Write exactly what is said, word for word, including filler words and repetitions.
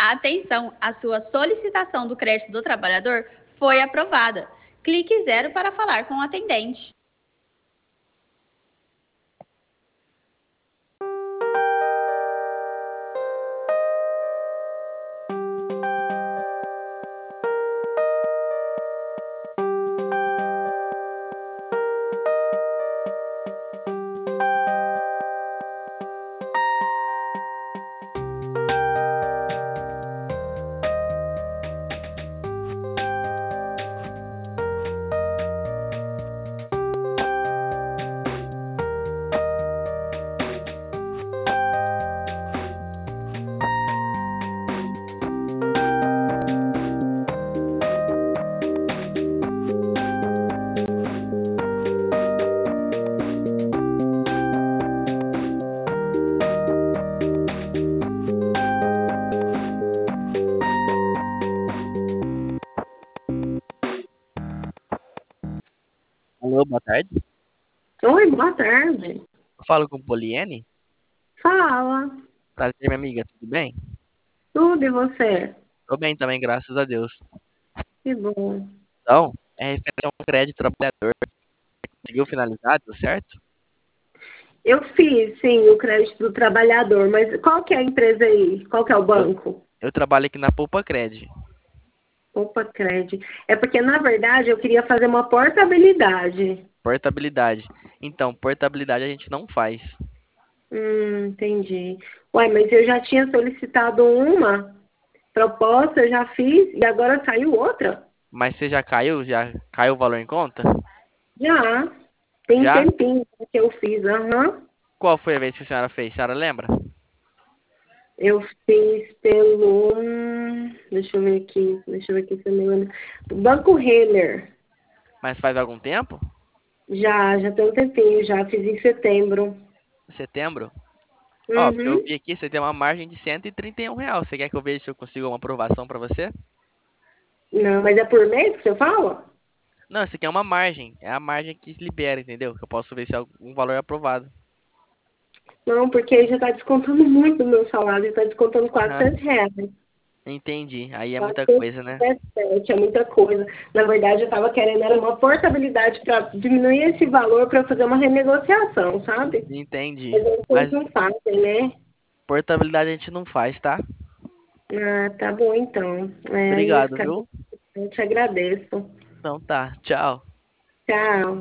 Atenção, a sua solicitação do crédito do trabalhador foi aprovada. Clique zero para falar com o atendente. Alô, boa tarde. Oi, boa tarde. Eu falo com Poliene. Fala. Prazer, minha amiga, tudo bem? Tudo e você? Tô bem também, graças a Deus. Que bom. Então, é referente a um crédito trabalhador. Conseguiu finalizar, deu certo? Eu fiz, sim, o crédito do trabalhador, mas qual que é a empresa aí? Qual que é o Eu, banco? eu trabalho aqui na Poupa Cred. Opa, Cred. É porque, na verdade, eu queria fazer uma portabilidade. Portabilidade. Então, portabilidade a gente não faz. Hum, entendi. Ué, mas eu já tinha solicitado uma proposta, eu já fiz, e agora saiu outra? Mas você já caiu? Já caiu o valor em conta? Já. Tem um Já? tempinho que eu fiz, aham. Qual foi a vez que a senhora fez? A senhora lembra? Eu fiz pelo. hum, Deixa eu ver aqui. Deixa eu ver aqui se eu me lembro. Banco Renner. Mas faz algum tempo? Já, já tem um tempinho, já fiz em setembro. Setembro? Ó, porque eu Uhum. vi aqui, você tem uma margem de cento e trinta e um reais. Você quer que eu veja se eu consigo uma aprovação pra você? Não, mas é por mês que você fala? Não, isso aqui é uma margem. É a margem que se libera, entendeu? Que eu posso ver se algum valor é aprovado. Não, porque aí já está descontando muito do meu salário, está descontando Aham, quatrocentos reais. entendi. Aí é muita coisa, né? quatrocentos e dezessete, é muita coisa. Na verdade, eu estava querendo era uma portabilidade para diminuir esse valor para fazer uma renegociação, sabe? Entendi. Mas aí vocês Mas não fazem, né? portabilidade a gente não faz, tá? Ah, tá bom então. É, aí Obrigado, fica... viu? Eu te agradeço. Então tá, tchau. Tchau.